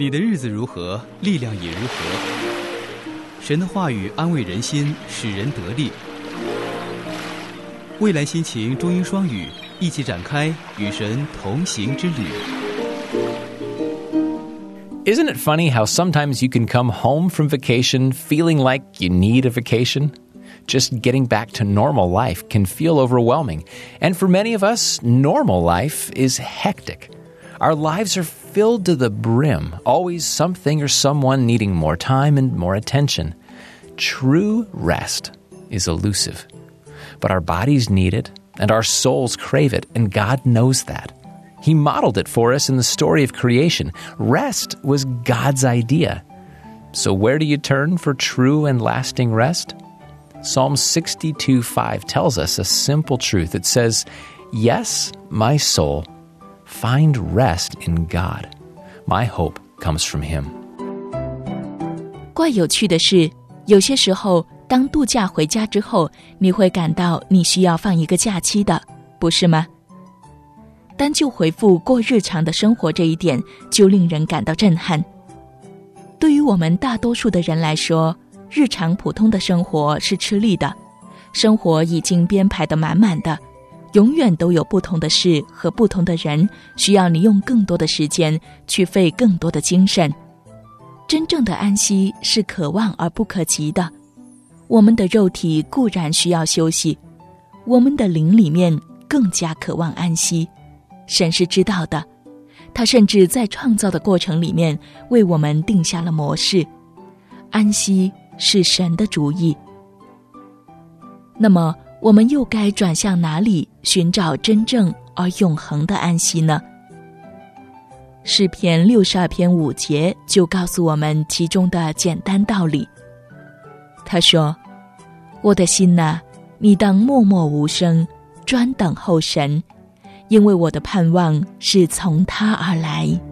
你的日子如何，力量也如何。神的话语安慰人心，使人得力。蔚蓝心情中英双语，一起展开与神同行之旅。 Isn't it funny how sometimes you can come home from vacation feeling like you need a vacation? Just getting back to normal life can feel overwhelming. And for many of us, normal life is hectic. Our lives are filled to the brim, always something or someone needing more time and more attention. True rest is elusive. But our bodies need it, and our souls crave it, and God knows that. He modeled it for us in the story of creation. Rest was God's idea. So where do you turn for true and lasting rest? Psalm 62:5 tells us a simple truth. It says, "Yes, my soul, find rest in God. My hope comes from Him." 怪有趣的是，有些时候，当度假回家之后，你会感到你需要放一个假期的，不是吗？单就回复过日常的生活这一点，就令人感到震撼。对于我们大多数的人来说，日常普通的生活是吃力的，生活已经编排得满满的，永远都有不同的事和不同的人需要你用更多的时间去费更多的精神。真正的安息是可望而不可及的。我们的肉体固然需要休息，我们的灵里面更加渴望安息。神是知道的，他甚至在创造的过程里面为我们定下了模式。安息是神的主意。那么我们又该转向哪里寻找真正而永恒的安息呢？诗篇62篇5节就告诉我们其中的简单道理。他说，我的心哪，你当默默无声，专等候神，因为我的盼望是从他而来。